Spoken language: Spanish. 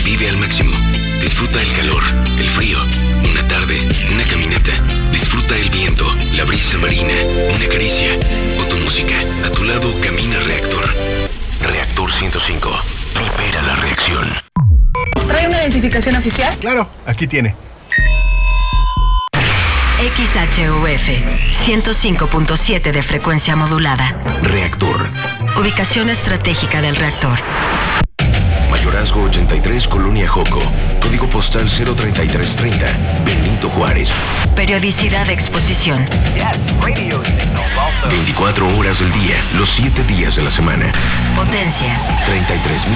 Vive al máximo. Disfruta el calor, el frío, una tarde, una caminata. Disfruta el viento, la brisa marina, una caricia o tu música. A tu lado camina Reactor. Reactor 105. Libera la reacción. ¿Trae una identificación oficial? Claro, aquí tiene. XHUF 105.7 de frecuencia modulada. Reactor. Ubicación estratégica del reactor. Mayorazgo 83, Colonia Joco. Código postal 03330. Benito Juárez. Periodicidad de exposición. 24 horas del día, los 7 días de la semana. Potencia. 33.000